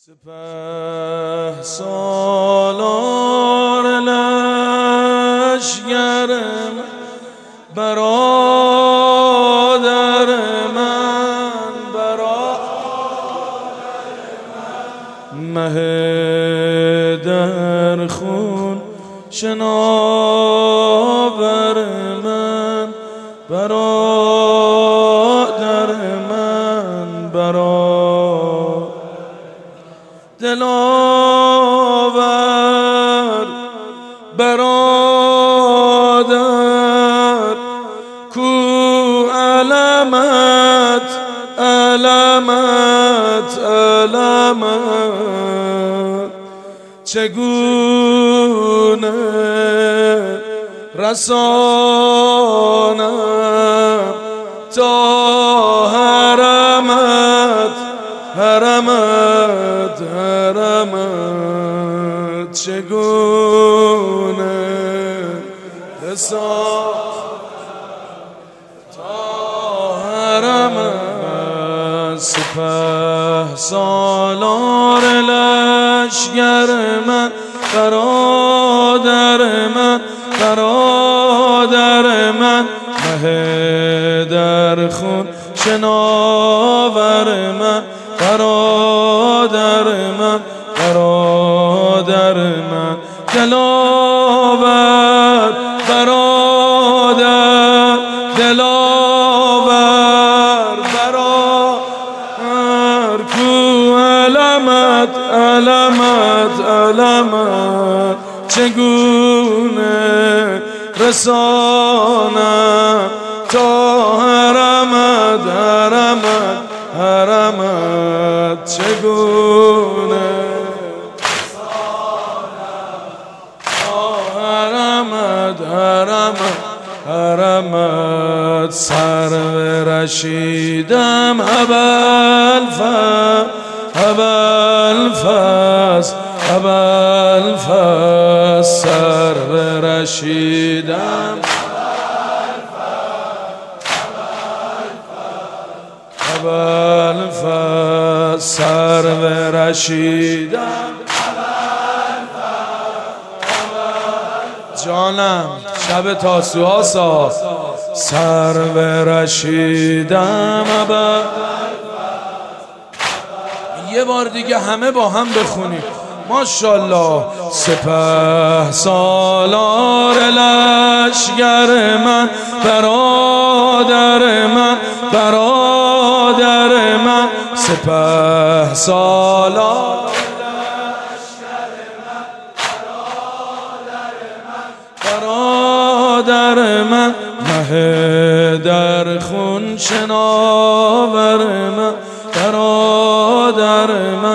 سپه سالار لشگرم برادر من مه در خون شناور من برادر من دلاور برادر کو علمت چگونه رسانم تا حرمت چگونه رسانم تا حرمت سپه سالار لشگر من برادر من مه در خون شناور من برادر من دلاور برادر دلاور کو علمت چگونه رسانم تا حرمت چگونه حرمت سرو رشیدم ابوالفضل سرو رشیدم ابوالفضل سرو رشیدم جانم شب تاسوعا ساز سرو رشیدم یه بار دیگه همه با هم بخونیم ماشاءالله سپه سالار لشگر من برادر من سپه سالار برادر من مه در خون شناور من برادر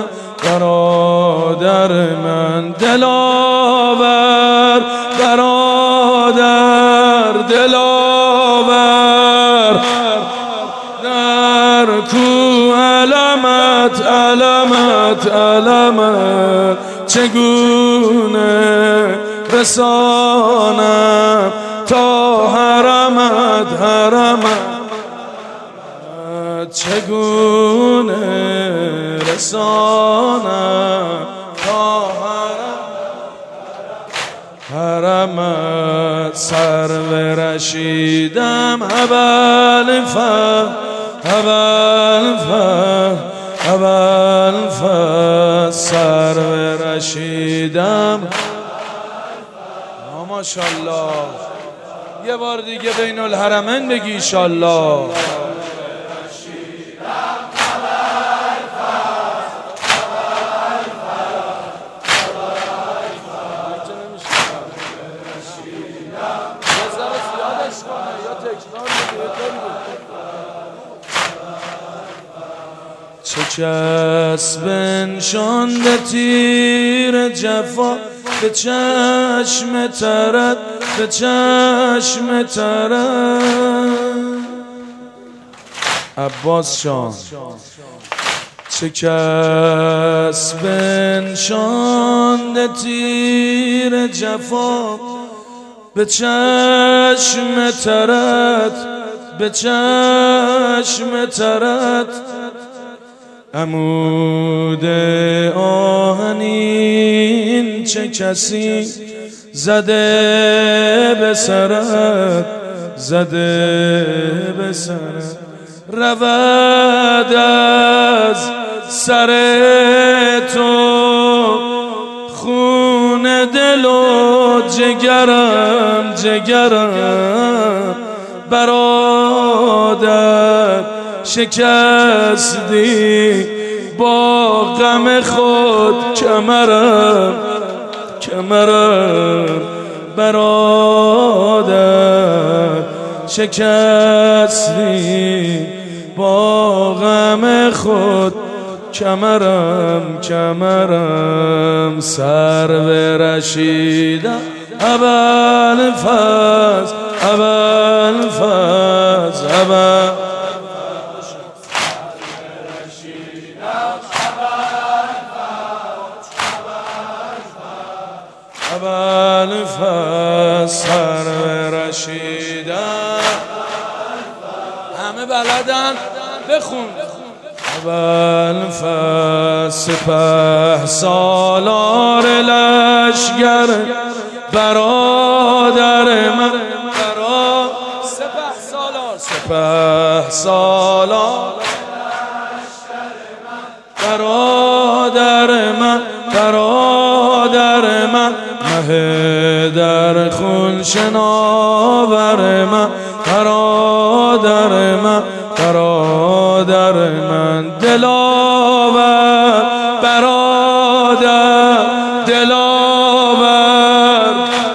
من دلاور برادر دلاور در کو علمت چگونه رسانم تا حرمت چگونه رسانم تا حرمت سرو رشیدم ابوالفضل سرو رشیدم ماشاءالله یه بار دیگه بین الحرمین بگی ایشالله چه کس بنشانده تیر جفا به چشم ترد عباس شان چه کس بنشانده تیر جفا به چشم ترد عمود آهنین چه کسی زده به سرت، زده به سرت، رود از سر تو خون دل و جگرم، جگرم برادر شکستی با غم خود کمرم، کمرم برادر شکستی با غم خود کمرم، کمرم سرو رشیدم ابوالفضل، ابوالفضل، ابوالفضل سرو رشیدم، همه بلدن بخون. ابوالفضل سپه سالار لشگر برادر من، سپه سالار برادر من، برادر من مه در خون شناور من، برادر من، برادر من دلاور، برادر دلاور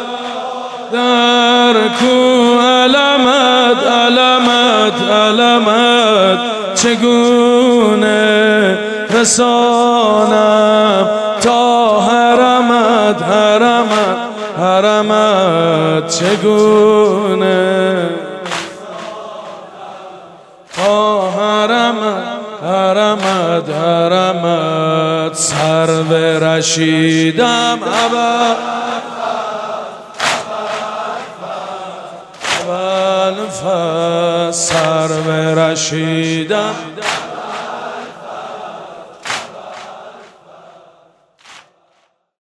در کو علمت، علمت، علمت چگونه رسانم تا حرمت، حرمت، حرمت چگونه تا حرمت، حرمت، حرمت سرو رشیدم ابوالفضل سرو رشیدم